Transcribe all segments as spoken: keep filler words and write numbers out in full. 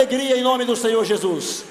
Alegria em nome do Senhor Jesus.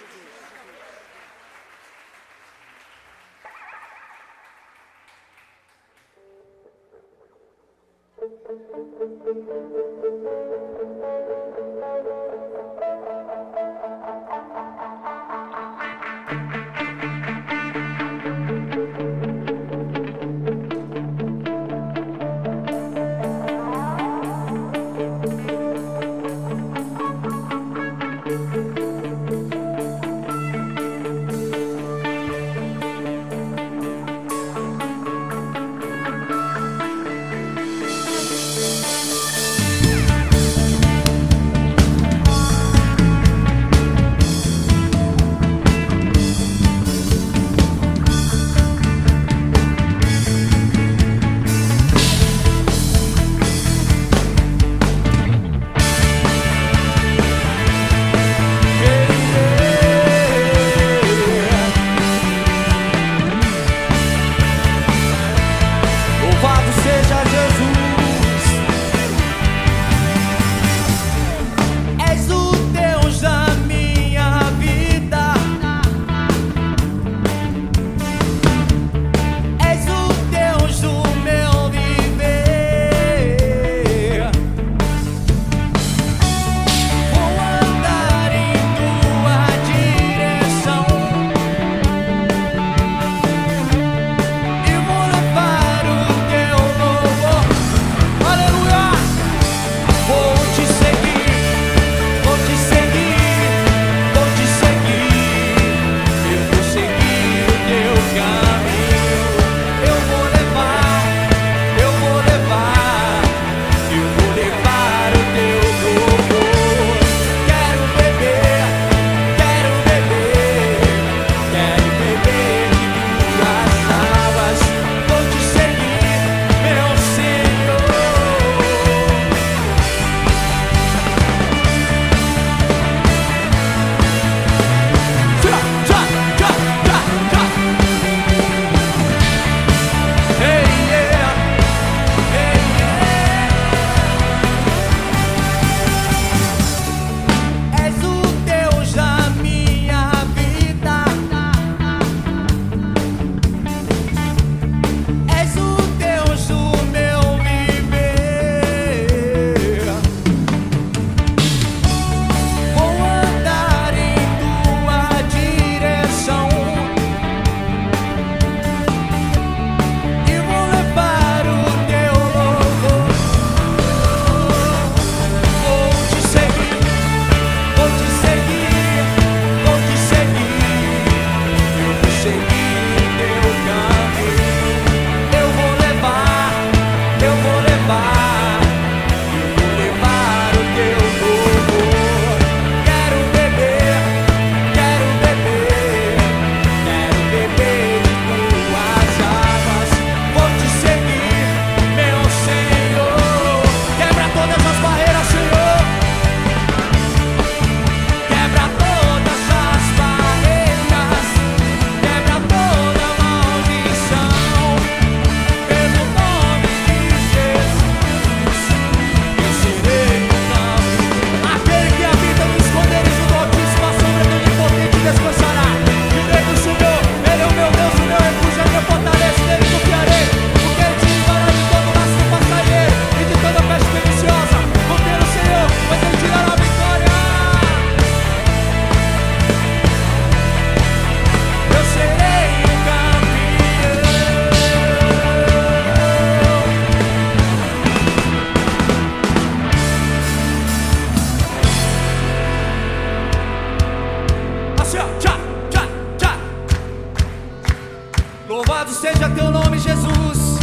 Louvado seja teu nome, Jesus.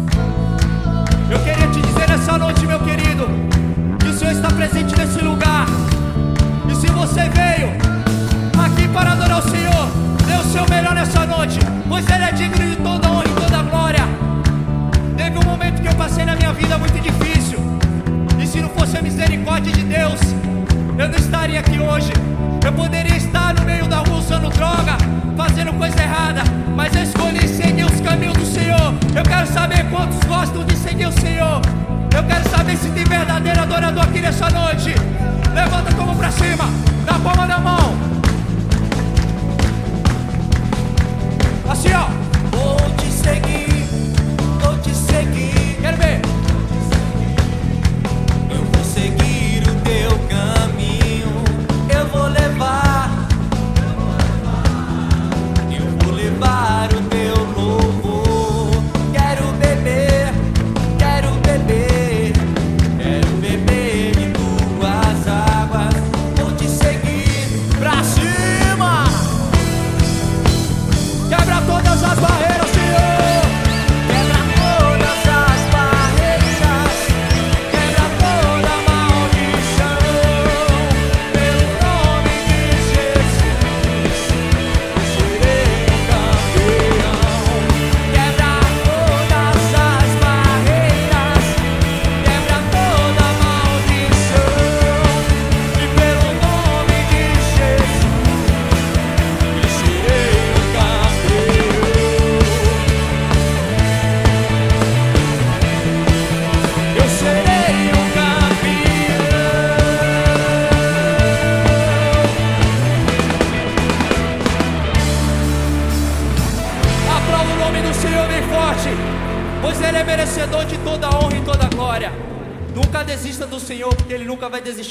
Eu queria te dizer nessa noite, meu querido, que o Senhor está presente nesse lugar. E se você veio aqui para adorar o Senhor, dê o seu melhor nessa noite, pois Ele é digno de toda honra e toda glória. Teve um momento que eu passei na minha vida muito difícil, e se não fosse a misericórdia de Deus, eu não estaria aqui hoje. Eu poderia estar no meio da rua usando droga, fazendo coisa errada, mas eu escolhi seguir os caminhos do Senhor. Eu quero saber quantos gostam de seguir o Senhor. Eu quero saber se tem verdadeiro adorador aqui nessa noite. Levanta a tua mão pra cima, na palma da mão. Assim, ó. Vou te seguir, vou te seguir. Quero ver. Eu vou seguir o teu caminho. Eu vou levar, eu vou levar o teu louvor. Quero beber, quero beber, quero beber de tuas águas. Vou te seguir Pra cima. Quebra todas as barreiras, Senhor. Quebra todas as barreiras, quebra toda a maldição. Pelo nome de Jesus, serei um campeão. Quebra todas as barreiras, quebra toda a maldição. E pelo nome de Jesus, serei um campeão. Eu serei um campeão. Aplauda o nome do Senhor bem forte, pois Ele é merecedor de toda a honra e toda a glória. Nunca desista do Senhor, porque Ele nunca vai desistir.